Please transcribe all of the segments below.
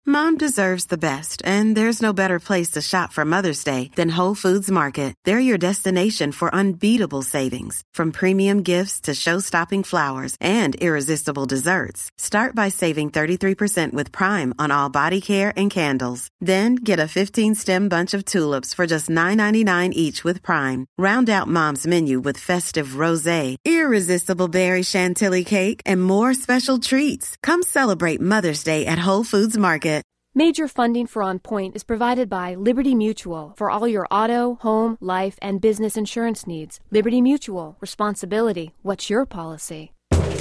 Mom deserves the best, and there's no better place to shop for Mother's Day than Whole Foods Market. They're your destination for unbeatable savings, from premium gifts to show-stopping flowers and irresistible desserts. Start by saving 33% with Prime on all body care and candles. Then get a 15-stem bunch of tulips for just $9.99 each with Prime. Round out Mom's menu with festive rosé, irresistible berry chantilly cake, and more special treats. Come celebrate Mother's Day at Whole Foods Market. Major funding for On Point is provided by Liberty Mutual for all your auto, home, life, and business insurance needs. Liberty Mutual. Responsibility. What's your policy?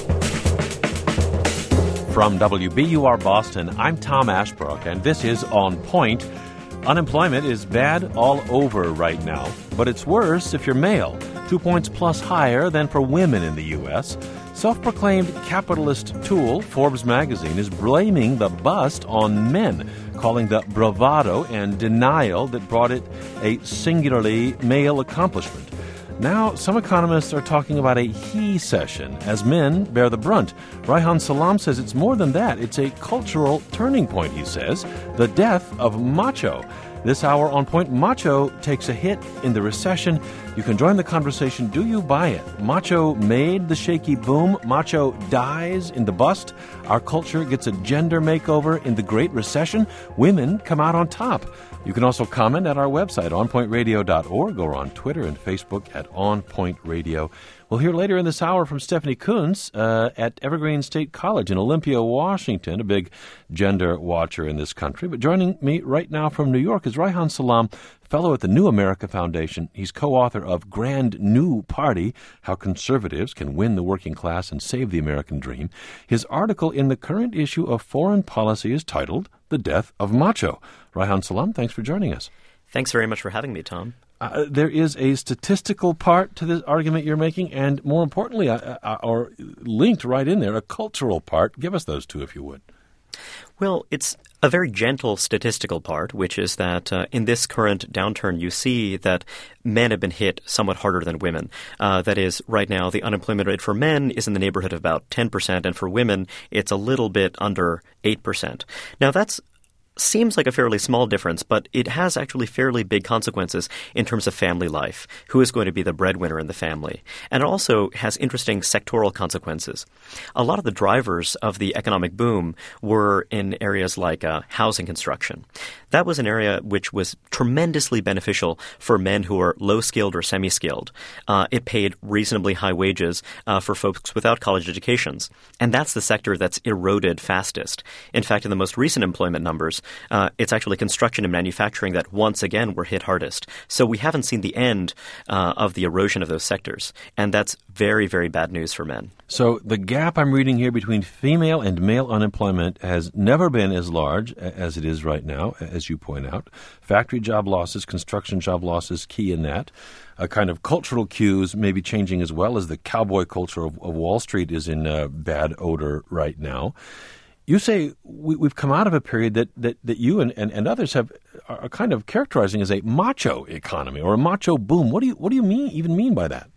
From WBUR Boston, I'm Tom Ashbrook, and this is On Point. Unemployment is bad all over right now, but it's worse if you're male, 2 points plus higher than for women in the U.S. Self-proclaimed capitalist tool Forbes magazine is blaming the bust on men, calling the bravado and denial that brought it a singularly male accomplishment. Now, some economists are talking about a he-cession as men bear the brunt. Reihan Salam says it's more than that. It's a cultural turning point, he says, the death of macho. This hour on Point, macho takes a hit in the recession. You can join the conversation. Do you buy it? Macho made the shaky boom. Macho dies in the bust. Our culture gets a gender makeover in the Great Recession. Women come out on top. You can also comment at our website, onpointradio.org, or on Twitter and Facebook at onpointradio. We'll hear later in this hour from Stephanie Kuntz at Evergreen State College in Olympia, Washington, a big gender watcher in this country. But joining me right now from New York is Reihan Salam, fellow at the New America Foundation. He's co-author of Grand New Party, How Conservatives Can Win the Working Class and Save the American Dream. His article in the current issue of Foreign Policy is titled The Death of Macho. Reihan Salam, thanks for joining us. Thanks very much for having me, Tom. There is a statistical part to this argument you're making, and more importantly, or linked right in there, a cultural part. Give us those two, if you would. Well, it's a very gentle statistical part, which is that in this current downturn, you see that men have been hit somewhat harder than women. That is, right now, the unemployment rate for men is in the neighborhood of about 10%, and for women, it's a little bit under 8%. Now, that's seems like a fairly small difference, but it has actually fairly big consequences in terms of family life. Who is going to be the breadwinner in the family? And it also has interesting sectoral consequences. A lot of the drivers of the economic boom were in areas like housing construction. That was an area which was tremendously beneficial for men who are low-skilled or semi-skilled. It paid reasonably high wages for folks without college educations. And that's the sector that's eroded fastest. In fact, in the most recent employment numbers, it's actually construction and manufacturing that once again were hit hardest. So we haven't seen the end of the erosion of those sectors. And that's very, very bad news for men. So the gap I'm reading here between female and male unemployment has never been as large as it is right now, as you point out. Factory job losses, construction job losses, key in that. A kind of cultural cues may be changing as well, as the cowboy culture of Wall Street is in bad odor right now. You say we've come out of a period that you and others are kind of characterizing as a macho economy or a macho boom. What do you mean by that?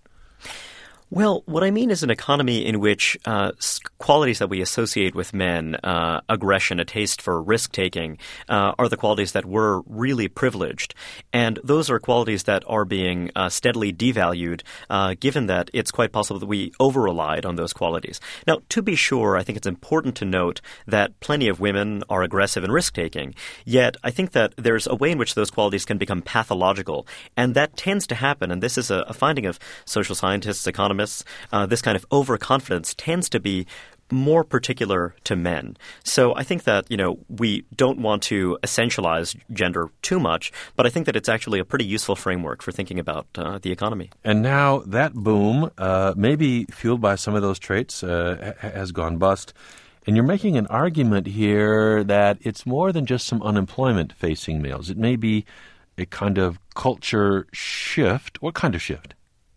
Well, what I mean is an economy in which qualities that we associate with men, aggression, a taste for risk-taking, are the qualities that were really privileged. And those are qualities that are being steadily devalued, given that it's quite possible that we over-relied on those qualities. Now, to be sure, I think it's important to note that plenty of women are aggressive and risk-taking. Yet, I think that there's a way in which those qualities can become pathological. And that tends to happen, and this is a finding of social scientists, economists. This kind of overconfidence tends to be more particular to men. So I think that, we don't want to essentialize gender too much, but I think that it's actually a pretty useful framework for thinking about the economy. And now that boom, maybe fueled by some of those traits, has gone bust. And you're making an argument here that it's more than just some unemployment facing males. It may be a kind of culture shift. What kind of shift?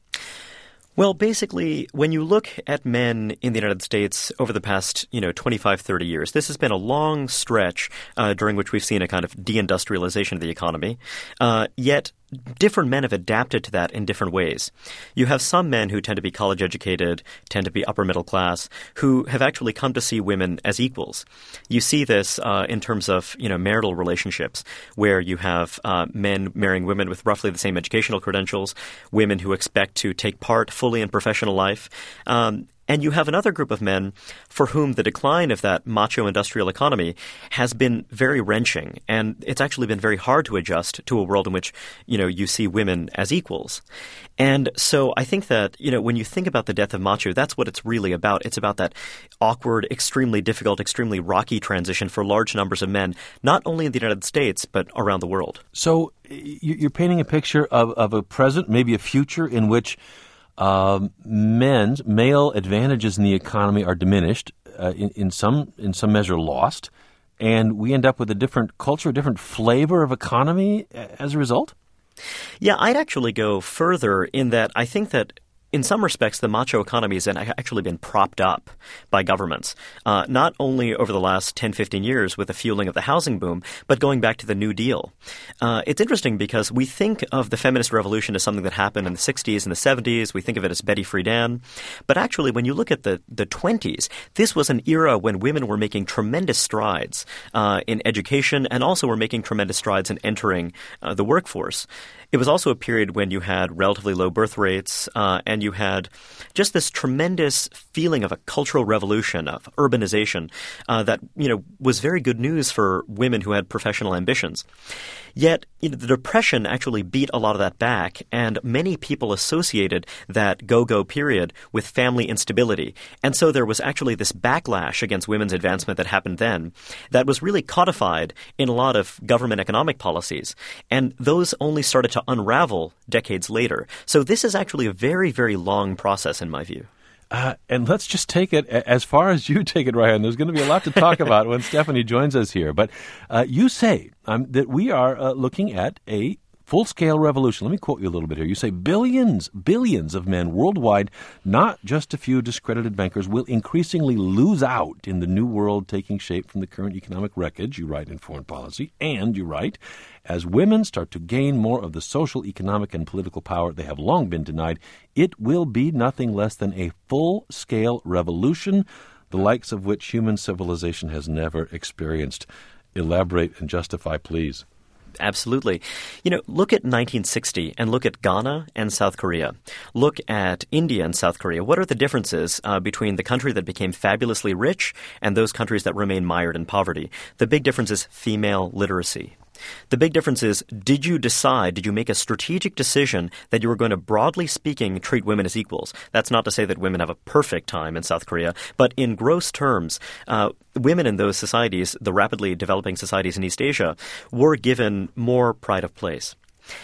Well, basically, when you look at men in the United States over the past, 25, 30 years, this has been a long stretch during which we've seen a kind of deindustrialization of the economy. Yet different men have adapted to that in different ways. You have some men who tend to be college educated, tend to be upper middle class, who have actually come to see women as equals. You see this in terms of marital relationships, where you have men marrying women with roughly the same educational credentials, women who expect to take part fully in professional life. And you have another group of men for whom the decline of that macho industrial economy has been very wrenching, and it's actually been very hard to adjust to a world in which, you see women as equals. And so I think that, when you think about the death of macho, that's what it's really about. It's about that awkward, extremely difficult, extremely rocky transition for large numbers of men, not only in the United States, but around the world. So you're painting a picture of a present, maybe a future in which men's male advantages in the economy are diminished, in some measure lost, and we end up with a different culture, a different flavor of economy as a result? Yeah, I'd actually go further in that I think that in some respects, the macho economy has actually been propped up by governments, not only over the last 10, 15 years with the fueling of the housing boom, but going back to the New Deal. It's interesting because we think of the feminist revolution as something that happened in the 60s and the 70s. We think of it as Betty Friedan. But actually, when you look at the 20s, this was an era when women were making tremendous strides in education and also were making tremendous strides in entering the workforce. It was also a period when you had relatively low birth rates and you had just this tremendous feeling of a cultural revolution, of urbanization that, was very good news for women who had professional ambitions. Yet, the Depression actually beat a lot of that back, and many people associated that go-go period with family instability. And so there was actually this backlash against women's advancement that happened then that was really codified in a lot of government economic policies. And those only started to unravel decades later. So this is actually a very, very long process in my view. And let's just take it as far as you take it, Ryan. There's going to be a lot to talk about when Stephanie joins us here. But you say that we are looking at a full-scale revolution. Let me quote you a little bit here. You say billions of men worldwide, not just a few discredited bankers, will increasingly lose out in the new world taking shape from the current economic wreckage, you write in Foreign Policy, and you write, as women start to gain more of the social, economic, and political power they have long been denied, it will be nothing less than a full-scale revolution, the likes of which human civilization has never experienced. Elaborate and justify, please. Absolutely. Look at 1960 and look at Ghana and South Korea. Look at India and South Korea. What are the differences between the country that became fabulously rich and those countries that remain mired in poverty? The big difference is female literacy. The big difference is, did you make a strategic decision that you were going to, broadly speaking, treat women as equals? That's not to say that women have a perfect time in South Korea, but in gross terms, women in those societies, the rapidly developing societies in East Asia, were given more pride of place.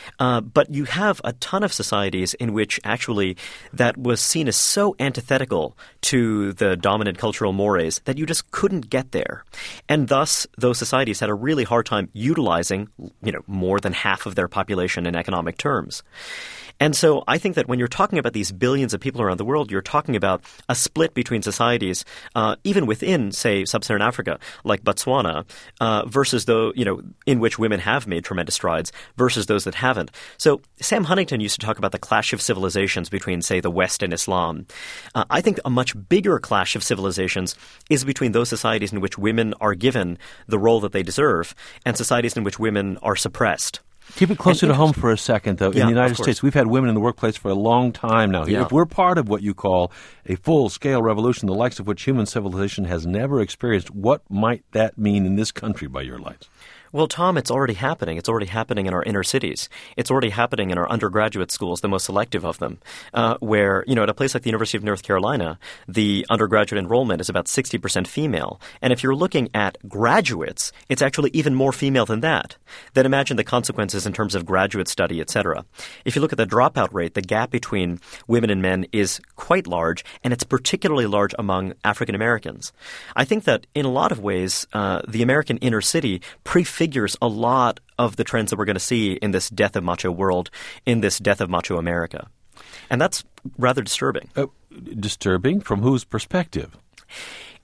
But you have a ton of societies in which actually that was seen as so antithetical to the dominant cultural mores that you just couldn't get there. And thus, those societies had a really hard time utilizing, more than half of their population in economic terms. And so I think that when you're talking about these billions of people around the world, you're talking about a split between societies, even within, say, sub-Saharan Africa, like Botswana, versus those, in which women have made tremendous strides, versus those that haven't. So Sam Huntington used to talk about the clash of civilizations between, say, the West and Islam. I think a much bigger clash of civilizations is between those societies in which women are given the role that they deserve and societies in which women are suppressed. Keep it closer to home for a second, though. In the United States, we've had women in the workplace for a long time now. Yeah. If we're part of what you call a full-scale revolution, the likes of which human civilization has never experienced, what might that mean in this country by your lights? Well, Tom, it's already happening. It's already happening in our inner cities. It's already happening in our undergraduate schools, the most selective of them, where, at a place like the University of North Carolina, the undergraduate enrollment is about 60% female. And if you're looking at graduates, it's actually even more female than that. Then imagine the consequences in terms of graduate study, et cetera. If you look at the dropout rate, the gap between women and men is quite large, and it's particularly large among African Americans. I think that in a lot of ways, the American inner city prefigures a lot of the trends that we're going to see in this death of macho world, in this death of macho America. And that's rather disturbing. Disturbing? From whose perspective?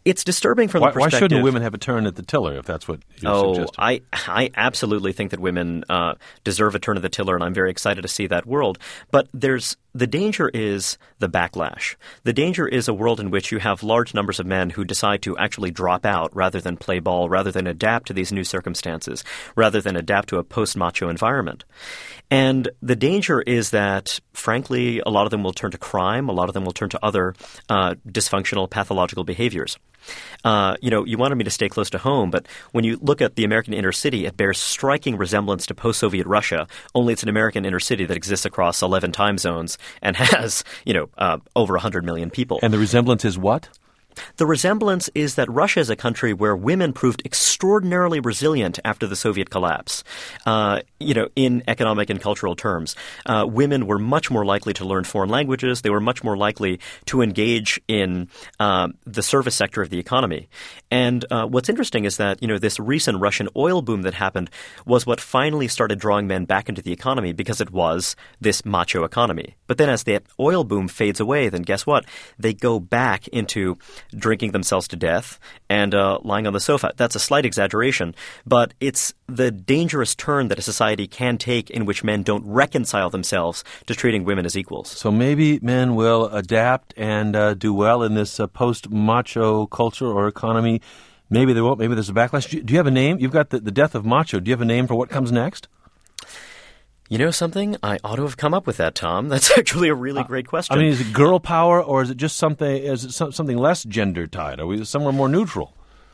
It's disturbing from the perspective... Why shouldn't women have a turn at the tiller, if that's what you're suggesting? I absolutely think that women deserve a turn at the tiller, and I'm very excited to see that world. But the danger is the backlash. The danger is a world in which you have large numbers of men who decide to actually drop out rather than play ball, rather than adapt to these new circumstances, rather than adapt to a post-macho environment. And the danger is that, frankly, a lot of them will turn to crime. A lot of them will turn to other dysfunctional, pathological behaviors. You wanted me to stay close to home, but when you look at the American inner city, it bears striking resemblance to post-Soviet Russia, only it's an American inner city that exists across 11 time zones and has, over 100 million people. And the resemblance is what? The resemblance is that Russia is a country where women proved extraordinarily resilient after the Soviet collapse. In economic and cultural terms, women were much more likely to learn foreign languages. They were much more likely to engage in the service sector of the economy. And what's interesting is that, this recent Russian oil boom that happened was what finally started drawing men back into the economy because it was this macho economy. But then as the oil boom fades away, then guess what? They go back into drinking themselves to death and lying on the sofa. That's a slight exaggeration, but it's the dangerous turn that a society can take in which men don't reconcile themselves to treating women as equals. So maybe men will adapt and do well in this post-macho culture or economy. Maybe they won't. Maybe there's a backlash. Do you have a name? You've got the death of macho. Do you have a name for what comes next? You know something? I ought to have come up with that, Tom. That's actually a really great question. Is it girl power, or is it just something? Is it something less gender tied? Are we somewhere more neutral?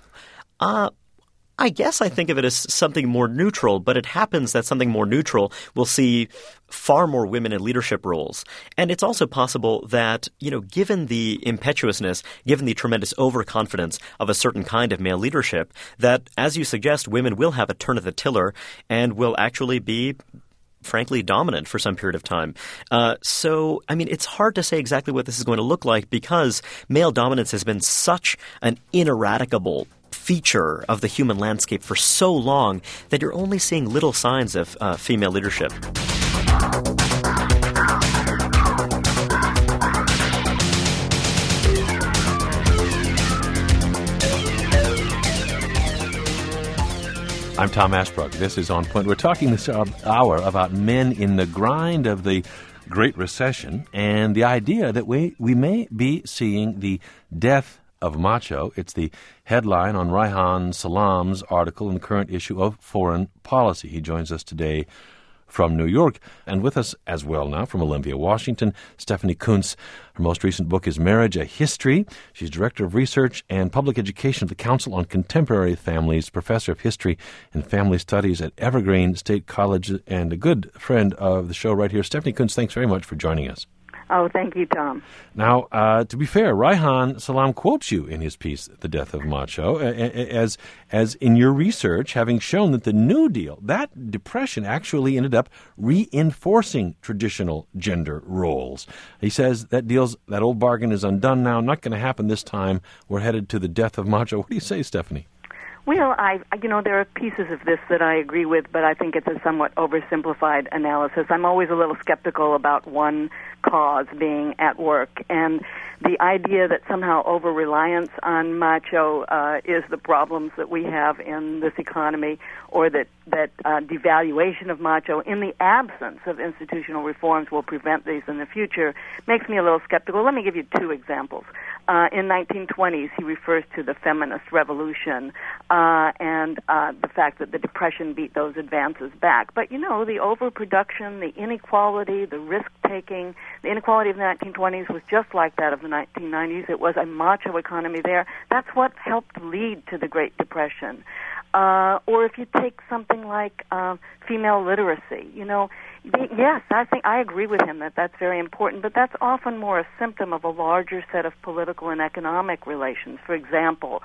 I guess I think of it as something more neutral, but it happens that something more neutral will see far more women in leadership roles. And it's also possible that, given the impetuousness, given the tremendous overconfidence of a certain kind of male leadership, that, as you suggest, women will have a turn at the tiller and will actually be frankly dominant for some period of time. It's hard to say exactly what this is going to look like because male dominance has been such an ineradicable feature of the human landscape for so long that you're only seeing little signs of female leadership. I'm Tom Ashbrook. This is On Point. We're talking this hour about men in the grind of the Great Recession and the idea that we may be seeing the death of macho. It's the headline on Reihan Salam's article in the current issue of Foreign Policy. He joins us today from New York. And with us as well now from Olympia, Washington, Stephanie Coontz. Her most recent book is Marriage, a History. She's Director of Research and Public Education of the Council on Contemporary Families, Professor of History and Family Studies at Evergreen State College, and a good friend of the show right here. Stephanie Coontz, thanks very much for joining us. Oh, thank you, Tom. Now, to be fair, Reihan Salam quotes you in his piece, The Death of Macho, as in your research, having shown that the New Deal, that depression actually ended up reinforcing traditional gender roles. He says that old bargain is undone now, not going to happen this time. We're headed to the death of macho. What do you say, Stephanie? Well, there are pieces of this that I agree with, but I think it's a somewhat oversimplified analysis. I'm always a little skeptical about one cause being at work, and the idea that somehow over-reliance on macho is the problems that we have in this economy, or that devaluation of macho in the absence of institutional reforms will prevent these in the future, makes me a little skeptical. Let me give you two examples. In 1920s, he refers to the feminist revolution and the fact that the Depression beat those advances back. But, the overproduction, the inequality, the risk-taking, the inequality of the 1920s was just like that of the 1990s. It was a macho economy there. That's what helped lead to the Great Depression. Or if you take something like female literacy, yes, I agree with him that that's very important, but that's often more a symptom of a larger set of political and economic relations. For example,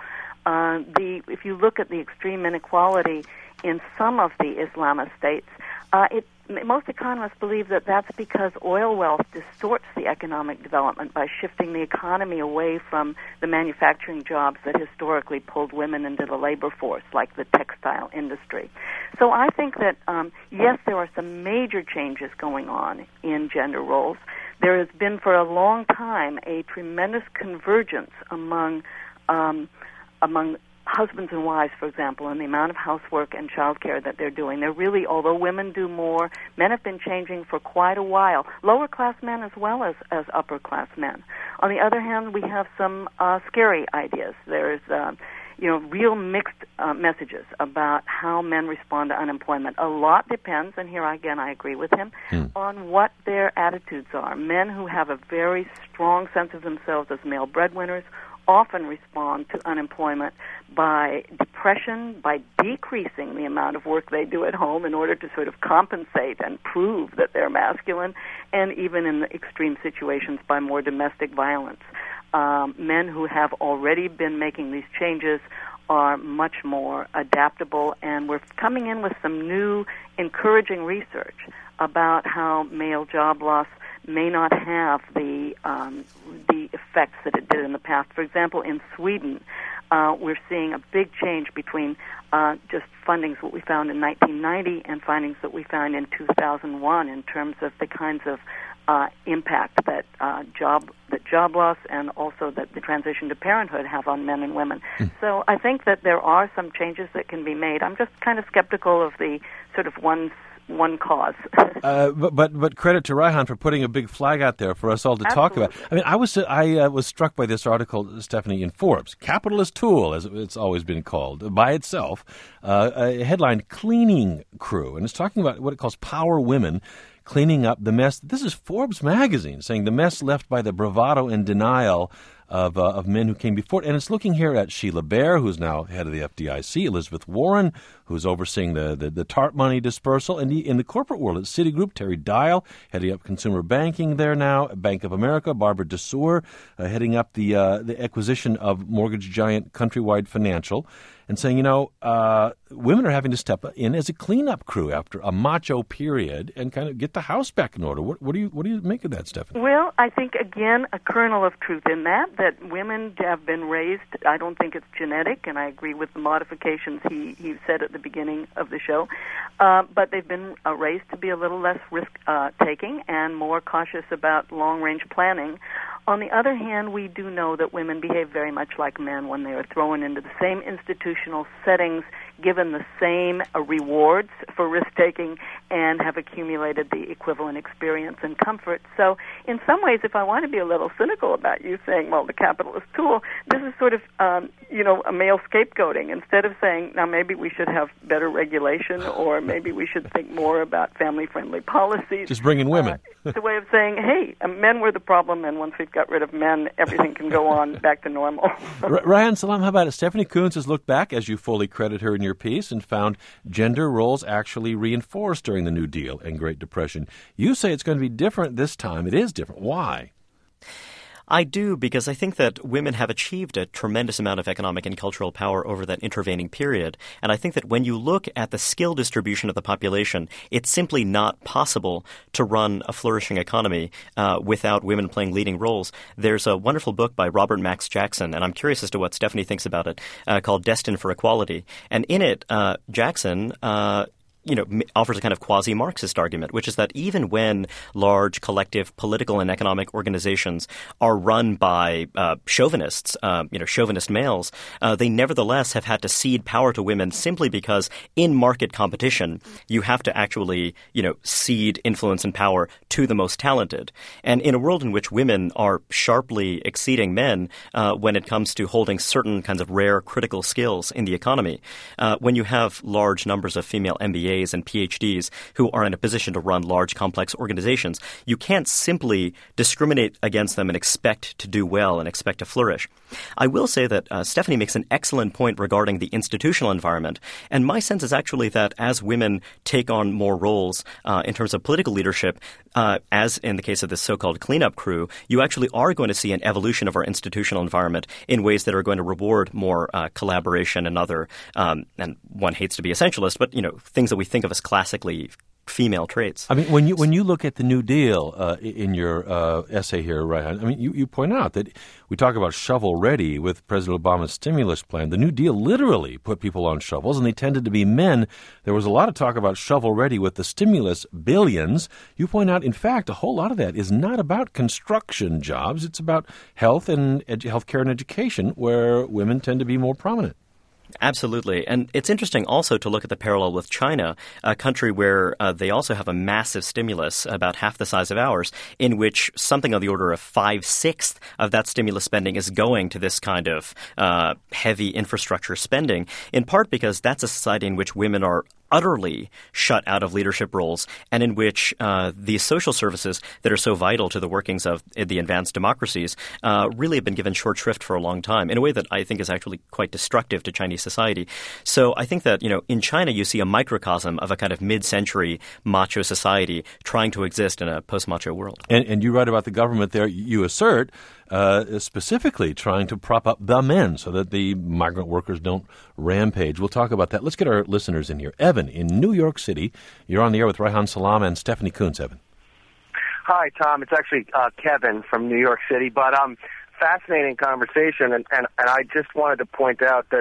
if you look at the extreme inequality in some of the Islamist states, most economists believe that that's because oil wealth distorts the economic development by shifting the economy away from the manufacturing jobs that historically pulled women into the labor force, like the textile industry. So I think that, yes, there are some major changes going on in gender roles. There has been for a long time a tremendous convergence among among husbands and wives, for example, and the amount of housework and childcare that they're doing. They're really, although women do more, men have been changing for quite a while, lower-class men as well as upper-class men. On the other hand, we have some scary ideas. There's real mixed messages about how men respond to unemployment. A lot depends, and here again I agree with him, on what their attitudes are. Men who have a very strong sense of themselves as male breadwinners often respond to unemployment by depression, by decreasing the amount of work they do at home in order to sort of compensate and prove that they're masculine, and even in the extreme situations by more domestic violence. Men who have already been making these changes are much more adaptable, and we're coming in with some new encouraging research about how male job loss may not have the effects that it did in the past. For example, in Sweden, we're seeing a big change between just findings that we found in 1990 and findings that we found in 2001 in terms of the kinds of impact that job loss and also that the transition to parenthood have on men and women. So I think that there are some changes that can be made. I'm just kind of skeptical of the sort of one cause. But credit to Reihan for putting a big flag out there for us all to talk about. I mean, I was struck by this article, Stephanie, in Forbes, "Capitalist Tool," as it's always been called, by itself, a headline, "Cleaning Crew," and it's talking about what it calls power women cleaning up the mess. This is Forbes magazine saying the mess left by the bravado and denial of men who came before. And it's looking here at Sheila Bair, who's now head of the FDIC, Elizabeth Warren, who's overseeing the TARP money dispersal, and in the corporate world at Citigroup, Terry Dial, heading up consumer banking there now, Bank of America, Barbara DeSuer, heading up the acquisition of mortgage giant Countrywide Financial, and saying, women are having to step in as a cleanup crew after a macho period and kind of get the house back in order. What do you make of that, Stephanie? Well, I think, again, a kernel of truth in that women have been raised, I don't think it's genetic, and I agree with the modifications he said at the beginning of the show, but they've been raised to be a little less risk-taking and more cautious about long-range planning. On the other hand, we do know that women behave very much like men when they are thrown into the same institutional settings, given the same rewards for risk-taking, and have accumulated the equivalent experience and comfort. So in some ways, if I want to be a little cynical about you saying, well, the capitalist tool, this is sort of, a male scapegoating. Instead of saying, now maybe we should have better regulation or maybe we should think more about family-friendly policies. Just bring in women. It's a way of saying, hey, men were the problem, and once we've got rid of men, everything can go on back to normal. Reihan Salam, how about it? Stephanie Coontz has looked back, as you fully credit her in your piece, and found gender roles actually reinforced during the New Deal and Great Depression. You say it's going to be different this time. It is different. Why? I do, because I think that women have achieved a tremendous amount of economic and cultural power over that intervening period. And I think that when you look at the skill distribution of the population, it's simply not possible to run a flourishing economy without women playing leading roles. There's a wonderful book by Robert Max Jackson, and I'm curious as to what Stephanie thinks about it, called Destined for Equality. And in it, Jackson offers a kind of quasi-Marxist argument, which is that even when large collective political and economic organizations are run by chauvinists, chauvinist males, they nevertheless have had to cede power to women simply because in market competition, you have to actually, cede influence and power to the most talented. And in a world in which women are sharply exceeding men when it comes to holding certain kinds of rare critical skills in the economy, when you have large numbers of female MBAs and PhDs who are in a position to run large, complex organizations, you can't simply discriminate against them and expect to do well and expect to flourish. I will say that Stephanie makes an excellent point regarding the institutional environment, and my sense is actually that as women take on more roles in terms of political leadership, as in the case of this so-called cleanup crew, you actually are going to see an evolution of our institutional environment in ways that are going to reward more collaboration and other, and one hates to be essentialist, but things that we think of as classically female traits. I mean, when you look at the New Deal in your essay here, Raihan, I mean, you point out that we talk about shovel-ready with President Obama's stimulus plan. The New Deal literally put people on shovels, and they tended to be men. There was a lot of talk about shovel-ready with the stimulus billions. You point out, in fact, a whole lot of that is not about construction jobs. It's about health and healthcare and education, where women tend to be more prominent. Absolutely. And it's interesting also to look at the parallel with China, a country where they also have a massive stimulus, about half the size of ours, in which something on the order of 5/6 of that stimulus spending is going to this kind of heavy infrastructure spending, in part because that's a society in which women are utterly shut out of leadership roles, and in which these social services that are so vital to the workings of the advanced democracies really have been given short shrift for a long time, in a way that I think is actually quite destructive to Chinese society. So I think that, in China you see a microcosm of a kind of mid-century macho society trying to exist in a post-macho world. And you write about the government there. You assert specifically trying to prop up the men so that the migrant workers don't rampage. We'll talk about that. Let's get our listeners in here. Evan in New York City. You're on the air with Raihan Salam and Stephanie Coontz. Evan. Hi, Tom. It's actually Kevin from New York City. But fascinating conversation, and I just wanted to point out that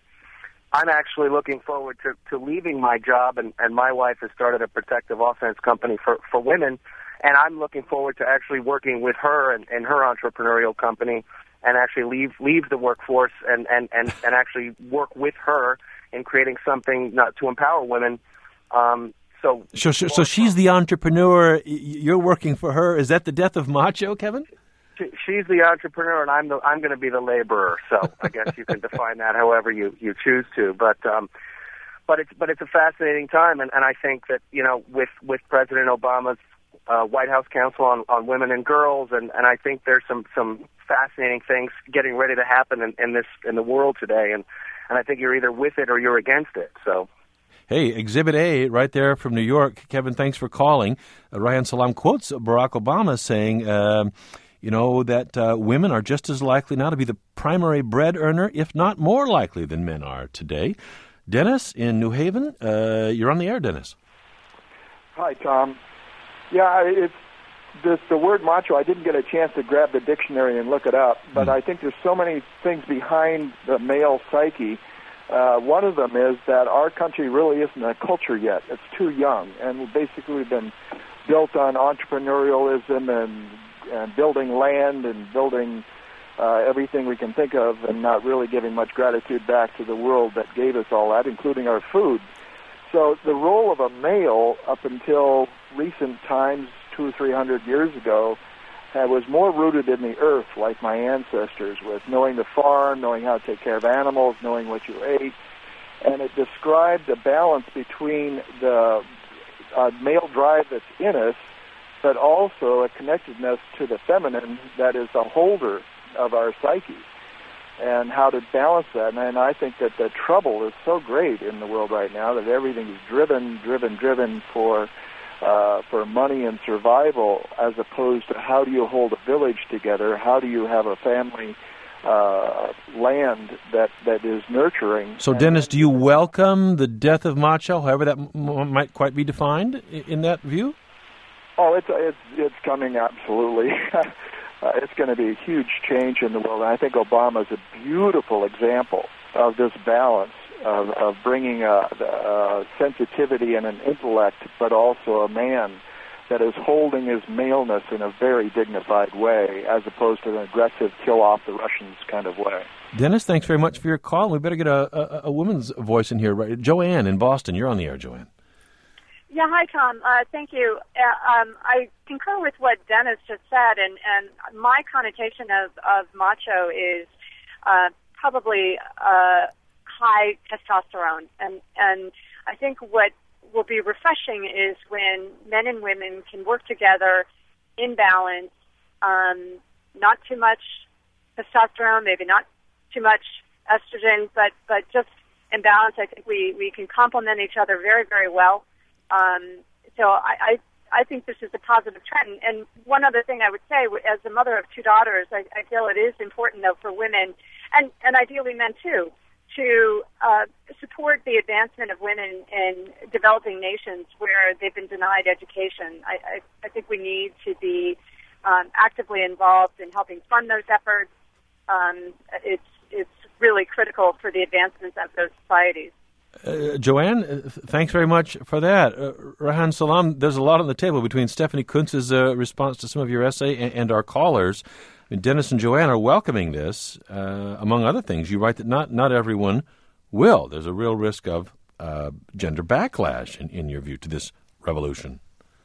I'm actually looking forward to leaving my job, and my wife has started a protective offense company for women. And I'm looking forward to actually working with her and her entrepreneurial company, and actually leave the workforce and actually work with her in creating something not to empower women. So she's the entrepreneur. You're working for her. Is that the death of macho, Kevin? She's the entrepreneur, and I'm going to be the laborer. So I guess you can define that however you choose to. But it's a fascinating time, and I think that with President Obama's White House Council on Women and Girls, and I think there's some fascinating things getting ready to happen in the world today, and I think you're either with it or you're against it. So, hey, Exhibit A right there from New York. Kevin, thanks for calling. Raihan Salam quotes Barack Obama saying, that women are just as likely now to be the primary bread earner, if not more likely than men are today. Dennis in New Haven, you're on the air, Dennis. Hi, Tom. Yeah, it's the word macho. I didn't get a chance to grab the dictionary and look it up, but I think there's so many things behind the male psyche. One of them is that our country really isn't a culture yet. It's too young, and basically we've been built on entrepreneurialism and building land and building everything we can think of, and not really giving much gratitude back to the world that gave us all that, including our food. So the role of a male up until recent times, 200 or 300 years ago, was more rooted in the earth, like my ancestors, with knowing the farm, knowing how to take care of animals, knowing what you ate. And it described a balance between the male drive that's in us, but also a connectedness to the feminine that is the holder of our psyche, and how to balance that. And I think that the trouble is so great in the world right now that everything is driven for money and survival, as opposed to how do you hold a village together, how do you have a family land that is nurturing. So, Dennis, do you welcome the death of macho, however that might quite be defined in that view? Oh, it's coming, absolutely. It's going to be a huge change in the world, and I think Obama is a beautiful example of this balance of bringing a sensitivity and an intellect, but also a man that is holding his maleness in a very dignified way, as opposed to an aggressive kill-off-the-Russians kind of way. Dennis, thanks very much for your call. We better get a woman's voice in here. Right? Joanne in Boston, you're on the air, Joanne. Yeah, hi, Tom. Thank you. I concur with what Dennis just said, and my connotation of macho is probably high testosterone. And I think what will be refreshing is when men and women can work together in balance, not too much testosterone, maybe not too much estrogen, but just in balance. I think we can complement each other very, very well. So I think this is a positive trend. And one other thing I would say, as a mother of two daughters, I feel it is important, though, for women, and ideally men too, to support the advancement of women in developing nations where they've been denied education. I think we need to be actively involved in helping fund those efforts. It's really critical for the advancement of those societies. Joanne, thanks very much for that. Rehan Salam, there's a lot on the table between Stephanie Kuntz's response to some of your essay and our callers. I mean, Dennis and Joanne are welcoming this. Among other things, you write that not everyone will. There's a real risk of gender backlash, in your view, to this revolution.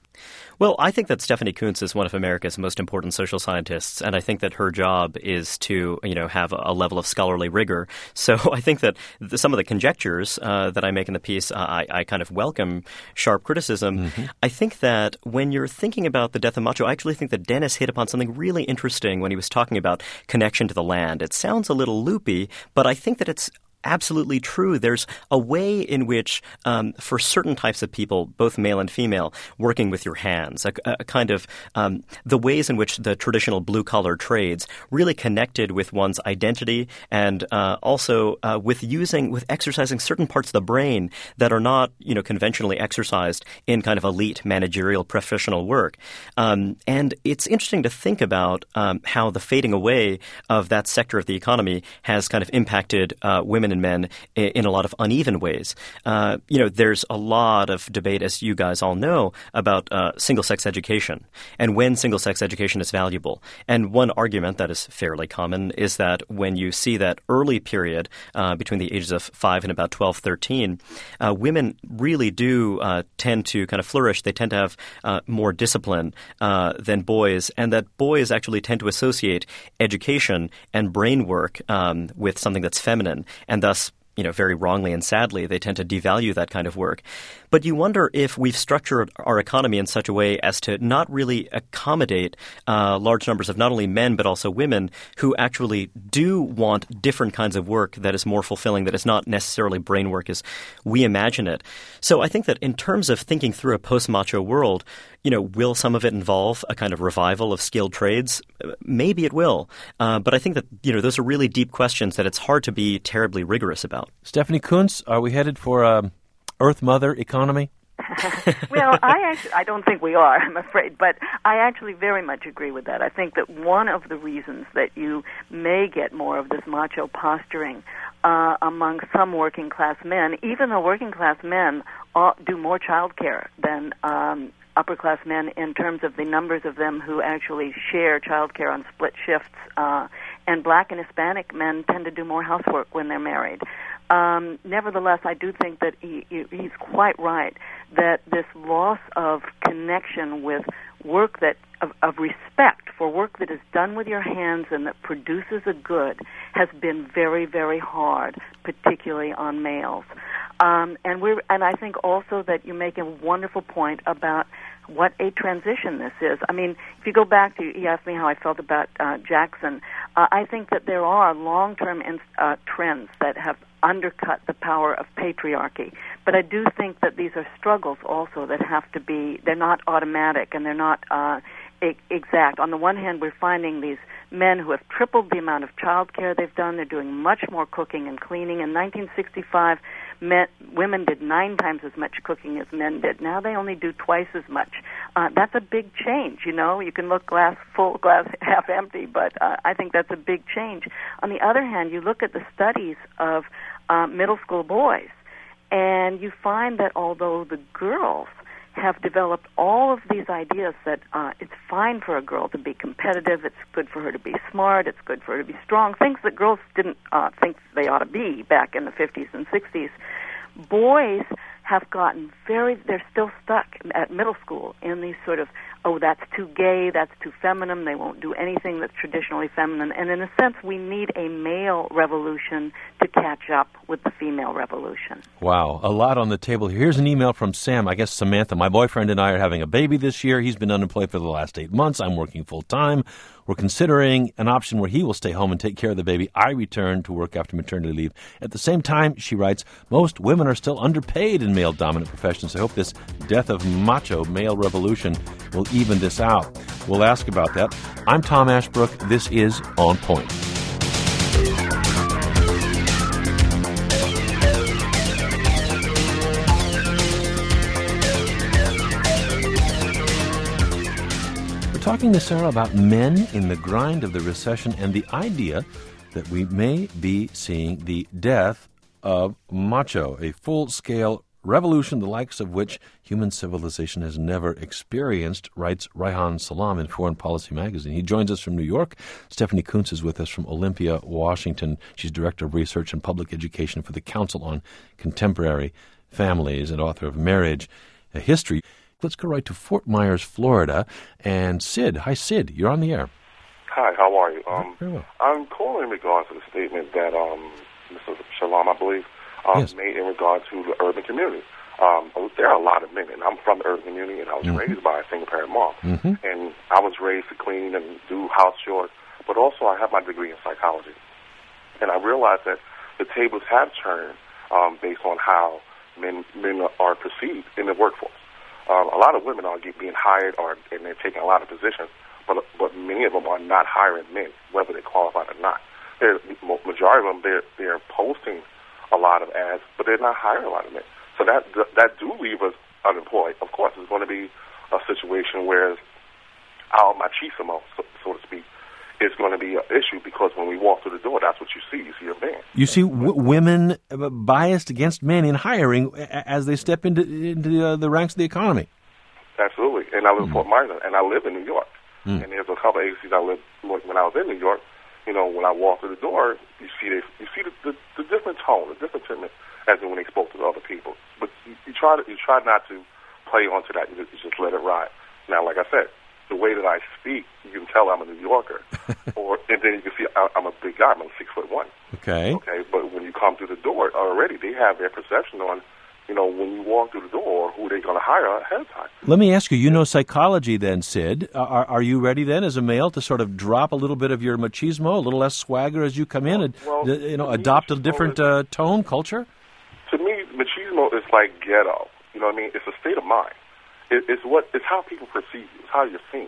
Well, I think that Stephanie Kuntz is one of America's most important social scientists, and I think that her job is to, have a level of scholarly rigor. So I think that some of the conjectures that I make in the piece, I kind of welcome sharp criticism. Mm-hmm. I think that when you're thinking about the death of Macho, I actually think that Dennis hit upon something really interesting when he was talking about connection to the land. It sounds a little loopy, but I think that it's absolutely true. There's a way in which, for certain types of people, both male and female, working with your hands, a kind of the ways in which the traditional blue-collar trades really connected with one's identity and also with exercising certain parts of the brain that are not, conventionally exercised in kind of elite managerial professional work. And it's interesting to think about how the fading away of that sector of the economy has kind of impacted women and men in a lot of uneven ways. There's a lot of debate, as you guys all know, about single-sex education and when single-sex education is valuable. And one argument that is fairly common is that when you see that early period between the ages of 5 and about 12, 13, women really do tend to kind of flourish. They tend to have more discipline than boys, and that boys actually tend to associate education and brain work with something that's feminine, and thus, very wrongly and sadly, they tend to devalue that kind of work. But you wonder if we've structured our economy in such a way as to not really accommodate large numbers of not only men but also women who actually do want different kinds of work that is more fulfilling, that is not necessarily brain work as we imagine it. So I think that in terms of thinking through a post-macho world, will some of it involve a kind of revival of skilled trades? Maybe it will. But I think that, those are really deep questions that it's hard to be terribly rigorous about. Stephanie Kuntz, are we headed for Earth Mother economy? Well, I don't think we are, I'm afraid, but I actually very much agree with that. I think that one of the reasons that you may get more of this macho posturing among some working-class men, even though working-class men do more child care than upper-class men in terms of the numbers of them who actually share child care on split shifts, and black and Hispanic men tend to do more housework when they're married. Nevertheless, I do think that he's quite right that this loss of connection with work of respect for work that is done with your hands and that produces a good has been very, very hard, particularly on males. And I think also that you make a wonderful point about what a transition this is. I mean, if you go back to, you asked me how I felt about Jackson, I think that there are long-term trends that have undercut the power of patriarchy. But I do think that these are struggles also that have to be, they're not automatic and they're not exact. On the one hand, we're finding these men who have tripled the amount of child care they've done. They're doing much more cooking and cleaning. In 1965, women did 9 times as much cooking as men did. Now they only do twice as much. That's a big change, You can look glass full, glass half empty, but I think that's a big change. On the other hand, you look at the studies of middle school boys, and you find that although the girls have developed all of these ideas that it's fine for a girl to be competitive, it's good for her to be smart, it's good for her to be strong, things that girls didn't think they ought to be back in the 50s and 60s. Boys have gotten they're still stuck at middle school in these sort of, that's too gay, that's too feminine, they won't do anything that's traditionally feminine. And in a sense, we need a male revolution to catch up with the female revolution. Wow, a lot on the table. Here's an email from Sam, I guess Samantha. My boyfriend and I are having a baby this year. He's been unemployed for the last 8 months. I'm working full-time. We're considering an option where he will stay home and take care of the baby. I return to work after maternity leave. At the same time, she writes, most women are still underpaid in male-dominant professions. I hope this death of macho male revolution will even this out. We'll ask about that. I'm Tom Ashbrook. This is On Point. talking to Sarah about men in the grind of the recession and the idea that we may be seeing the death of macho, a full-scale revolution the likes of which human civilization has never experienced, writes Reihan Salam in Foreign Policy magazine. He joins us from New York. Stephanie Kuntz is with us from Olympia, Washington. She's Director of Research and Public Education for the Council on Contemporary Families and author of Marriage, A History. Let's go right to Fort Myers, Florida. And Sid. Hi, Sid. You're on the air. Hi, how are you? Very well. I'm calling in regards to the statement that Mr. Shalom, I believe, Yes. made in regard to the urban community. There are a lot of men, and I'm from the urban community, and I was raised by a single-parent mom. And I was raised to clean and do house chores, but also I have my degree in psychology. And I realized that the tables have turned based on how men are perceived in the workforce. A lot of women are being hired, and they're taking a lot of positions, but many of them are not hiring men, whether they're qualified or not. The majority of them, they're posting a lot of ads, but they're not hiring a lot of men. So that do leave us unemployed. Of course, it's going to be a situation where our machismo, so to speak, is going to be an issue, because when we walk through the door, that's what you see. You see a man. You see women biased against men in hiring as they step into the ranks of the economy. Absolutely. And I live in Fort Myers, and I live in New York. And there's a couple of agencies I lived when I was in New York. You know, when I walk through the door, you see the different tone, the different treatment as in when they spoke to the other people. But you try not to play onto that. You just let it ride. Now, like I said, the way that I speak, you can tell I'm a New Yorker. And then you can see I'm a big guy. I'm 6'1". Okay. But when you come through the door, already they have their perception on, you know, when you walk through the door, who they're going to hire ahead of time. Let me ask you, you know psychology then, Sid. Are you ready then as a male to sort of drop a little bit of your machismo, a little less swagger as you come in and, adopt a different tone, culture? To me, machismo is like ghetto. You know what I mean? It's a state of mind. It's how people perceive you. It's how you're seen.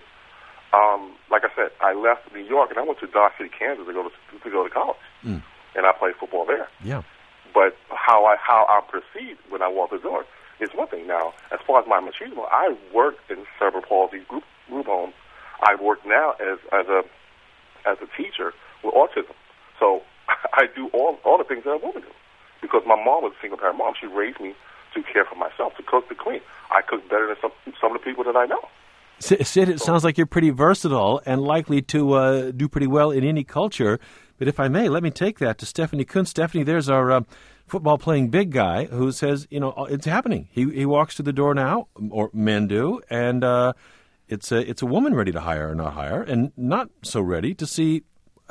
Like I said, I left New York and I went to Dodge City, Kansas to go to college. And I played football there. Yeah. But how I'm perceived when I walk the door is one thing. Now, as far as my machismo, I worked in cerebral palsy group homes. I work now as a teacher with autism. So I do all the things that a woman do, because my mom was a single parent mom. She raised me to care for myself, to cook, to clean. I cook better than some of the people that I know. Sid, it sounds like you're pretty versatile and likely to do pretty well in any culture. But if I may, let me take that to Stephanie Kuntz. Stephanie, there's our football-playing big guy who says, it's happening. He walks to the door now, or men do, and it's a woman ready to hire or not hire, and not so ready to see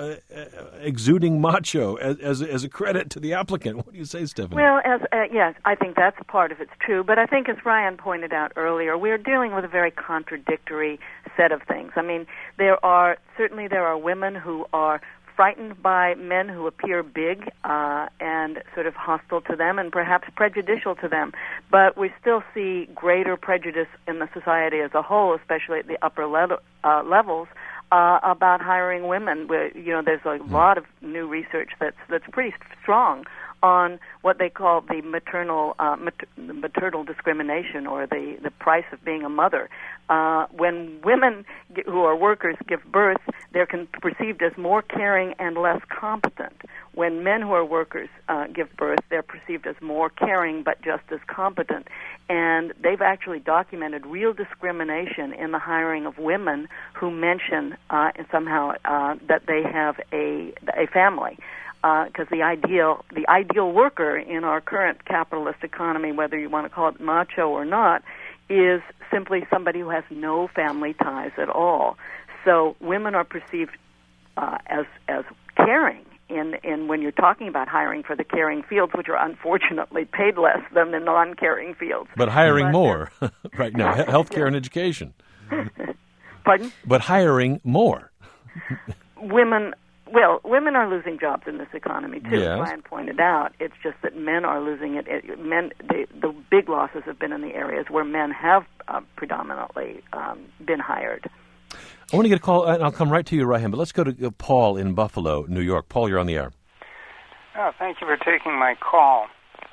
exuding macho as a credit to the applicant. What do you say, Stephanie? Well, yes, I think that's part of it's true. But I think, as Ryan pointed out earlier, we're dealing with a very contradictory set of things. I mean, there are women who are frightened by men who appear big and sort of hostile to them and perhaps prejudicial to them. But we still see greater prejudice in the society as a whole, especially at the upper levels, about hiring women. There's a lot of new research that's pretty strong on what they call the maternal discrimination, or the price of being a mother. When women who are workers give birth, they're perceived as more caring and less competent. When men who are workers give birth, they're perceived as more caring but just as competent. And they've actually documented real discrimination in the hiring of women who mention somehow that they have a family. Because the ideal worker in our current capitalist economy, whether you want to call it macho or not, is simply somebody who has no family ties at all. So women are perceived as caring in when you're talking about hiring for the caring fields, which are unfortunately paid less than the non-caring fields. But hiring more right now, healthcare and education. Pardon? But hiring more. Women are losing jobs in this economy too. Yes. As Ryan pointed out, it's just that men are losing it. The big losses have been in the areas where men have predominantly been hired. I want to get a call, and I'll come right to you, Ryan, but let's go to Paul in Buffalo, New York. Paul, you're on the air. Oh, thank you for taking my call.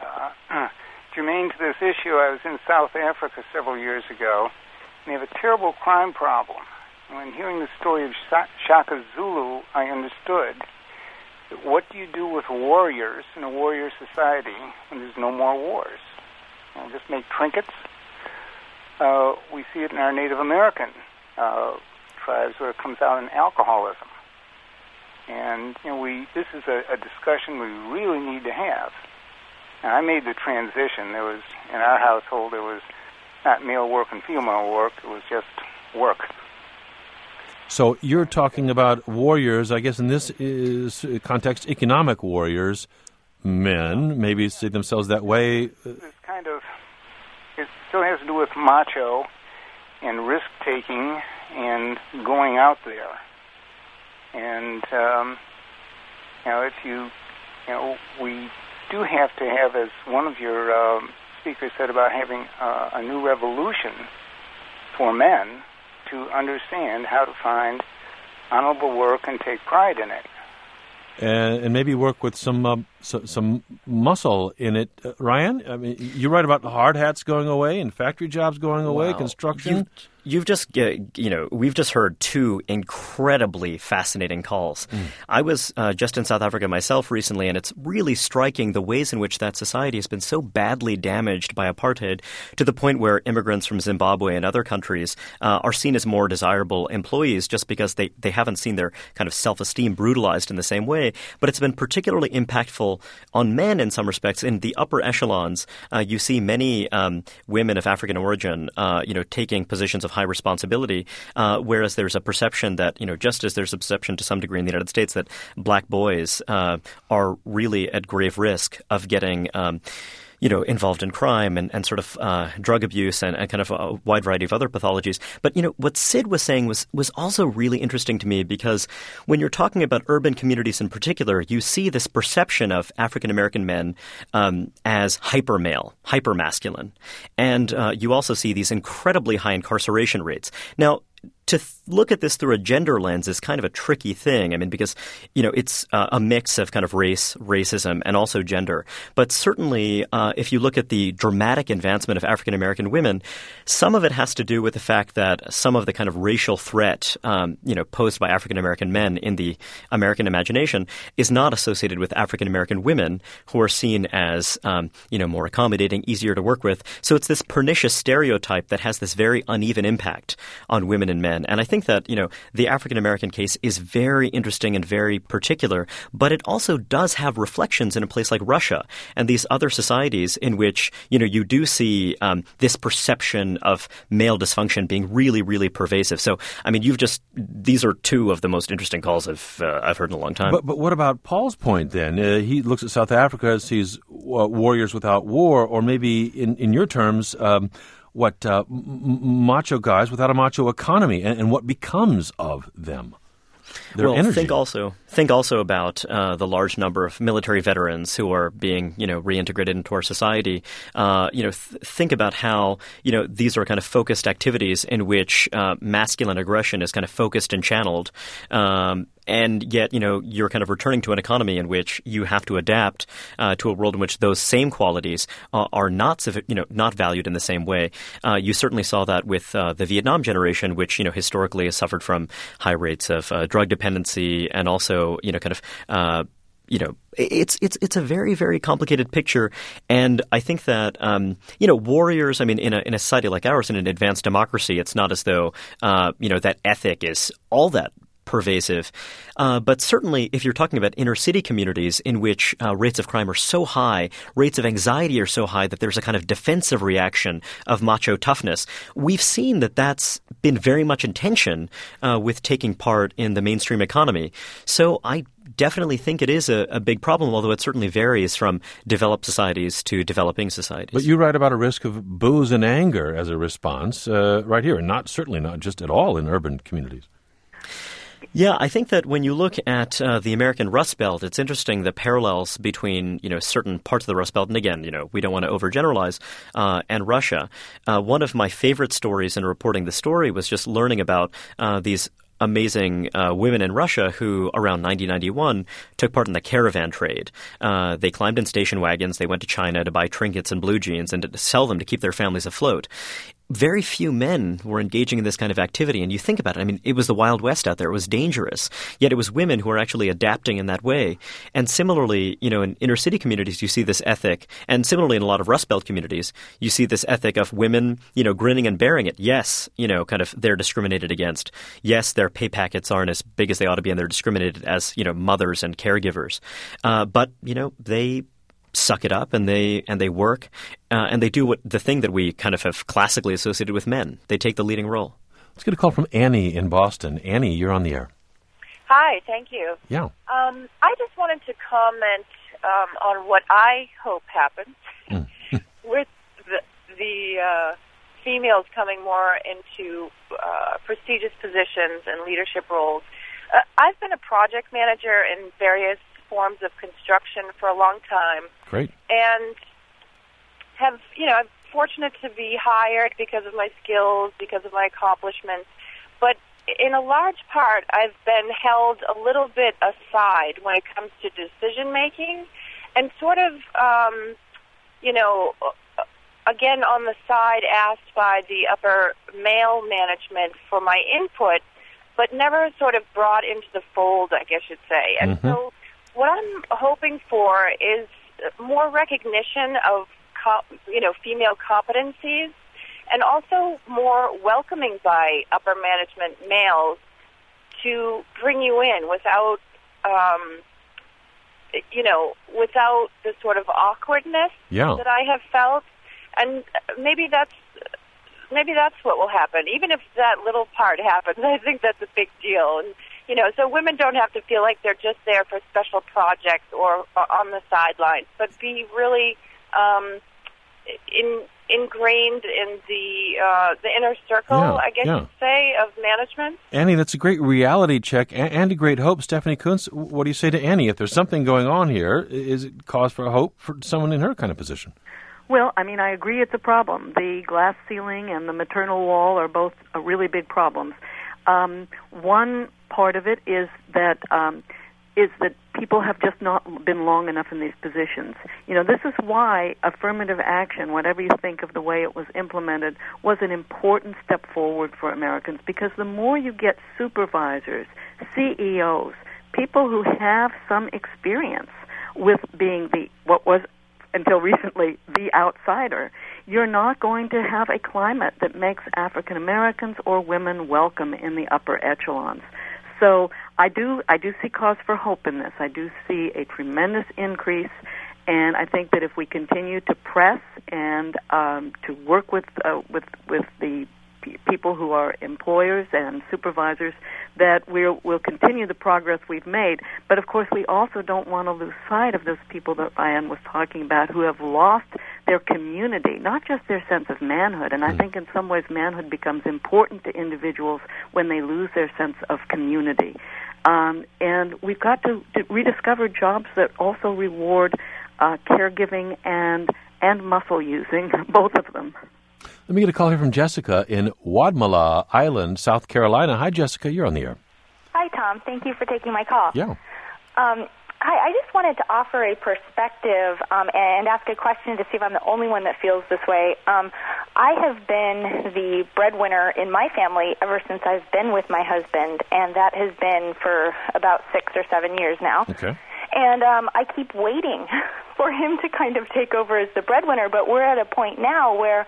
Germane to this issue, I was in South Africa several years ago, and they have a terrible crime problem. when hearing the story of Shaka Zulu, I understood that what do you do with warriors in a warrior society when there's no more wars? Just make trinkets? We see it in our Native American tribes where it comes out in alcoholism. And this is a discussion we really need to have. And I made the transition. There was, in our household, there was not male work and female work. It was just work. So you're talking about warriors, I guess in this context, economic warriors, men, maybe see themselves that way. It still has to do with macho and risk-taking and going out there. And, we do have to have, as one of your speakers said about having a new revolution for men to understand how to find honorable work and take pride in it. And maybe work with some muscle in it. Ryan, I mean, you write about hard hats going away and factory jobs going away, construction. We've just heard two incredibly fascinating calls. I was just in South Africa myself recently, and it's really striking the ways in which that society has been so badly damaged by apartheid to the point where immigrants from Zimbabwe and other countries are seen as more desirable employees just because they haven't seen their kind of self-esteem brutalized in the same way. But it's been particularly impactful on men in some respects. In the upper echelons, you see many women of African origin, taking positions of high responsibility, whereas there's a perception that, just as there's a perception to some degree in the United States that black boys are really at grave risk of getting involved in crime and sort of drug abuse and kind of a wide variety of other pathologies. But, what Sid was saying was also really interesting to me because when you're talking about urban communities in particular, you see this perception of African-American men as hyper-male, hyper-masculine. And you also see these incredibly high incarceration rates. Now, to look at this through a gender lens is kind of a tricky thing. I mean, because, it's a mix of kind of race, racism, and also gender. But certainly, if you look at the dramatic advancement of African-American women, some of it has to do with the fact that some of the kind of racial threat, posed by African-American men in the American imagination is not associated with African-American women who are seen as, more accommodating, easier to work with. So it's this pernicious stereotype that has this very uneven impact on women and men. And I think that, the African-American case is very interesting and very particular, but it also does have reflections in a place like Russia and these other societies in which, you do see this perception of male dysfunction being really, really pervasive. So, I mean, these are two of the most interesting calls I've heard in a long time. But what about Paul's point then? He looks at South Africa as sees warriors without war, or maybe in your terms, macho guys without a macho economy, and what becomes of them. Energy. Think also about the large number of military veterans who are being, reintegrated into our society. Think about how, these are kind of focused activities in which masculine aggression is kind of focused and channeled. And yet, you're kind of returning to an economy in which you have to adapt to a world in which those same qualities are not valued in the same way. You certainly saw that with the Vietnam generation, which, historically has suffered from high rates of drug dependency and also, it's a very, very complicated picture. And I think that, warriors, I mean, in a society like ours, in an advanced democracy, it's not as though, that ethic is all that pervasive. But certainly if you're talking about inner city communities in which rates of crime are so high, rates of anxiety are so high that there's a kind of defensive reaction of macho toughness, we've seen that that's been very much in tension with taking part in the mainstream economy. So I definitely think it is a big problem, although it certainly varies from developed societies to developing societies. But you write about a risk of booze and anger as a response right here, and certainly not just at all in urban communities. Yeah, I think that when you look at the American Rust Belt, it's interesting the parallels between, certain parts of the Rust Belt, and again, we don't want to overgeneralize, and Russia. One of my favorite stories in reporting the story was just learning about these amazing women in Russia who, around 1991, took part in the caravan trade. They climbed in station wagons. They went to China to buy trinkets and blue jeans and to sell them to keep their families afloat. very few men were engaging in this kind of activity. And you think about it, I mean, it was the Wild West out there. It was dangerous. Yet it was women who were actually adapting in that way. And similarly, in inner city communities, you see this ethic. And similarly, in a lot of Rust Belt communities, you see this ethic of women, grinning and bearing it. Yes, kind of they're discriminated against. Yes, their pay packets aren't as big as they ought to be, and they're discriminated as, mothers and caregivers. But, they suck it up and they work and they do the thing that we kind of have classically associated with men. They take the leading role. Let's get a call from Annie in Boston. Annie, you're on the air. Hi, thank you. Yeah. I just wanted to comment on what I hope happens with the females coming more into prestigious positions and leadership roles. I've been a project manager in various forms of construction for a long time. Great. And I'm fortunate to be hired because of my skills, because of my accomplishments. But in a large part, I've been held a little bit aside when it comes to decision making and sort of, again, on the side, asked by the upper male management for my input, but never sort of brought into the fold, I guess you'd say. And so what I'm hoping for is more recognition of, female competencies, and also more welcoming by upper management males to bring you in without, without the sort of awkwardness that I have felt. And maybe that's what will happen. Even if that little part happens, I think that's a big deal. And so women don't have to feel like they're just there for special projects or on the sidelines, but be really ingrained in the inner circle, I guess you'd say, of management. Annie, that's a great reality check and a great hope. Stephanie Kuntz, what do you say to Annie? If there's something going on here, is it cause for hope for someone in her kind of position? Well, I agree it's a problem. The glass ceiling and the maternal wall are both really big problems. One part of it is that people have just not been long enough in these positions. This is why affirmative action, whatever you think of the way it was implemented, was an important step forward for Americans, because the more you get supervisors, CEOs, people who have some experience with being what was until recently the outsider, you're not going to have a climate that makes African Americans or women welcome in the upper echelons. So I do see cause for hope in this. I do see a tremendous increase, and I think that if we continue to press and to work with the people who are employers and supervisors, that we'll continue the progress we've made. But of course, we also don't want to lose sight of those people that Ryan was talking about, who have lost their community, not just their sense of manhood. And I think in some ways manhood becomes important to individuals when they lose their sense of community. And we've got to rediscover jobs that also reward caregiving and muscle using, both of them. Let me get a call here from Jessica in Wadmalaw Island, South Carolina. Hi, Jessica. You're on the air. Hi, Tom. Thank you for taking my call. Yeah. Hi, I just wanted to offer a perspective and ask a question to see if I'm the only one that feels this way. I have been the breadwinner in my family ever since I've been with my husband, and that has been for about 6 or 7 years now. Okay. And I keep waiting for him to kind of take over as the breadwinner, but we're at a point now where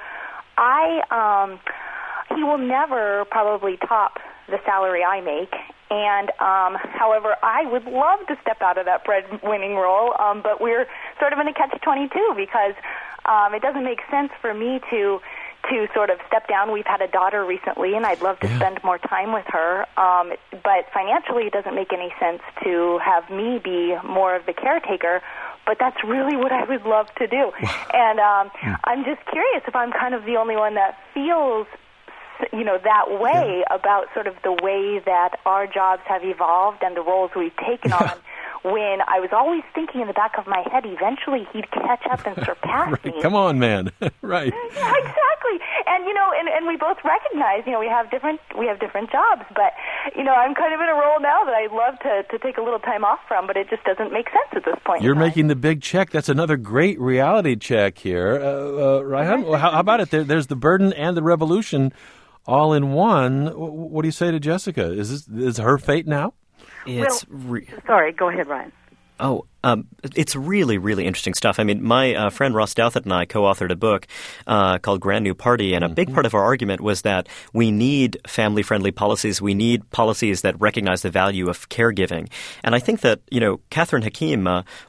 he will never probably top the salary I make, and however, I would love to step out of that breadwinning role, but we're sort of in a catch-22 because it doesn't make sense for me to sort of step down. We've had a daughter recently, and I'd love to spend more time with her, but financially it doesn't make any sense to have me be more of the caretaker. But that's really what I would love to do. And I'm just curious if I'm kind of the only one that feels, that way about sort of the way that our jobs have evolved and the roles we've taken on, when I was always thinking in the back of my head, eventually he'd catch up and surpass me. Come on, man. Right. Yeah, exactly. And, and we both recognize, we have different jobs, but I'm kind of in a role now that I'd love to take a little time off from, but it just doesn't make sense at this point. You're making the big check. That's another great reality check here. Raihan, how about it? There's the burden and the revolution all in one. What do you say to Jessica? Is her fate now? Sorry, go ahead, Ryan. Oh, it's really, really interesting stuff. I mean, my friend Ross Douthat and I co-authored a book called Grand New Party, and a big part of our argument was that we need family-friendly policies. We need policies that recognize the value of caregiving. And I think that, Catherine Hakim,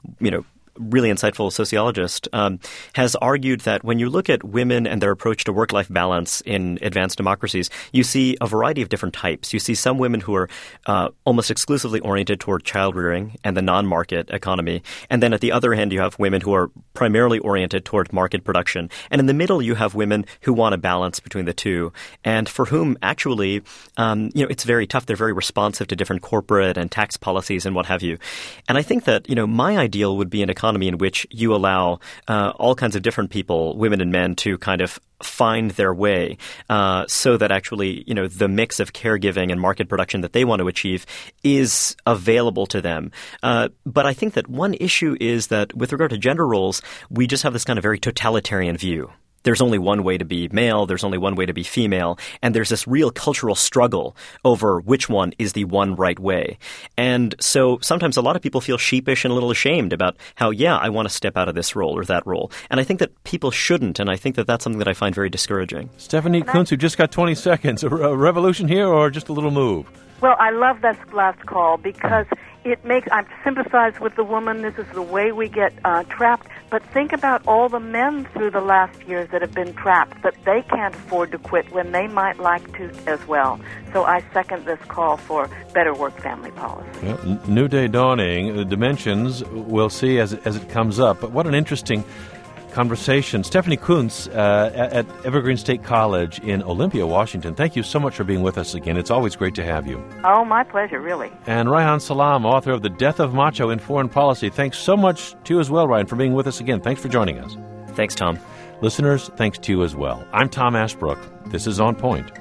really insightful sociologist, has argued that when you look at women and their approach to work-life balance in advanced democracies, you see a variety of different types. You see some women who are almost exclusively oriented toward child-rearing and the non-market economy. And then at the other end, you have women who are primarily oriented toward market production. And in the middle, you have women who want a balance between the two, and for whom actually, it's very tough. They're very responsive to different corporate and tax policies and what have you. And I think that, my ideal would be an economy in which you allow all kinds of different people, women and men, to kind of find their way so that actually, the mix of caregiving and market production that they want to achieve is available to them. But I think that one issue is that with regard to gender roles, we just have this kind of very totalitarian view. There's only one way to be male, there's only one way to be female, and there's this real cultural struggle over which one is the one right way. And so sometimes a lot of people feel sheepish and a little ashamed about how, I want to step out of this role or that role. And I think that people shouldn't, and I think that that's something that I find very discouraging. Stephanie Kuntz, who just got 20 seconds, a revolution here or just a little move? Well, I love this last call because I sympathize with the woman. This is the way we get trapped. But think about all the men through the last years that have been trapped, that they can't afford to quit when they might like to as well. So I second this call for better work-family policy. Yeah, new day dawning. The dimensions we'll see as it comes up. But what an interesting conversation. Stephanie Kuntz at Evergreen State College in Olympia, Washington. Thank you so much for being with us again. It's always great to have you. Oh, my pleasure, really. And Raihan Salam, author of The Death of Macho in Foreign Policy. Thanks so much to you as well, Ryan, for being with us again. Thanks for joining us. Thanks, Tom. Listeners, thanks to you as well. I'm Tom Ashbrook. This is On Point.